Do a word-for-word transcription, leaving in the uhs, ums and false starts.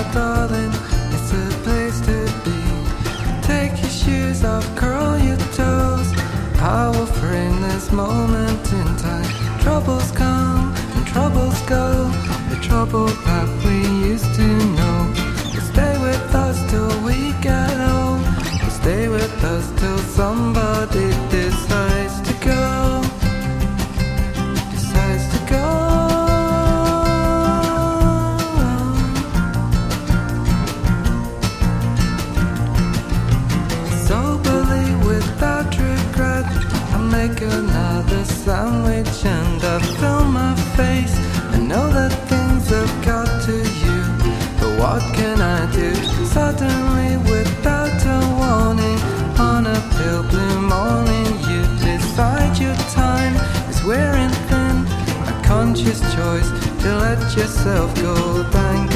darling, it's a place to be. Take your shoes off, curl your toes. I will frame this moment in time. Troubles come and troubles go, the trouble that we used to know. Will stay with us till we get old. Will stay with us till somebody decides to go. Decides to go. Soberly, without regret, I make another sandwich and I fill my face. I know that things have got to you, but what can I do? Suddenly, without a warning, on a pale blue morning, you decide your time is wearing thin. A conscious choice to let yourself go. Thank